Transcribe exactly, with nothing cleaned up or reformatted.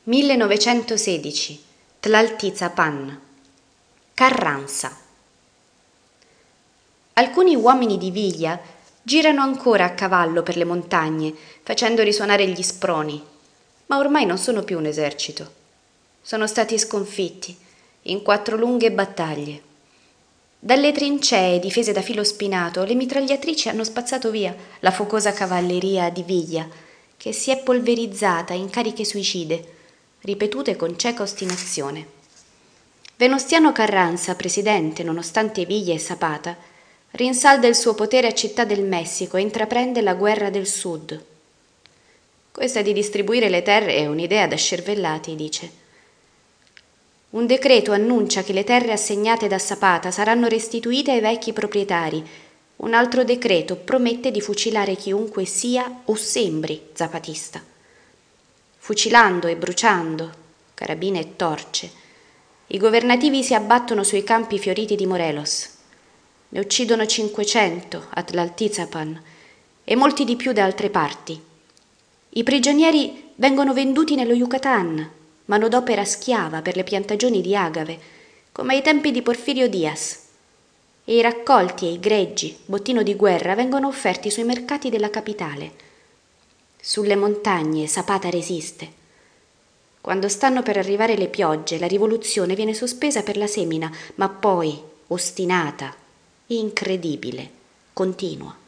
millenovecentosedici. Tlaltizapán. Carranza. Alcuni uomini di Villa girano ancora a cavallo per le montagne, facendo risuonare gli sproni, ma ormai non sono più un esercito. Sono stati sconfitti in quattro lunghe battaglie. Dalle trincee difese da filo spinato, le mitragliatrici hanno spazzato via la focosa cavalleria di Villa, che si è polverizzata in cariche suicide, ripetute con cieca ostinazione. Venustiano Carranza, presidente, nonostante Villa e Zapata, rinsalda il suo potere a Città del Messico e intraprende la guerra del Sud. Questa di distribuire le terre è un'idea da scervellati, dice. Un decreto annuncia che le terre assegnate da Zapata saranno restituite ai vecchi proprietari. Un altro decreto promette di fucilare chiunque sia o sembri zapatista. Fucilando e bruciando, carabine e torce, i governativi si abbattono sui campi fioriti di Morelos. Ne uccidono cinquecento a Tlaltizapán e molti di più da altre parti. I prigionieri vengono venduti nello Yucatán, manodopera schiava per le piantagioni di agave, come ai tempi di Porfirio Diaz, e i raccolti e i greggi, bottino di guerra, vengono offerti sui mercati della capitale. Sulle montagne Zapata resiste. Quando stanno per arrivare le piogge, la rivoluzione viene sospesa per la semina, ma poi, ostinata, incredibile, continua.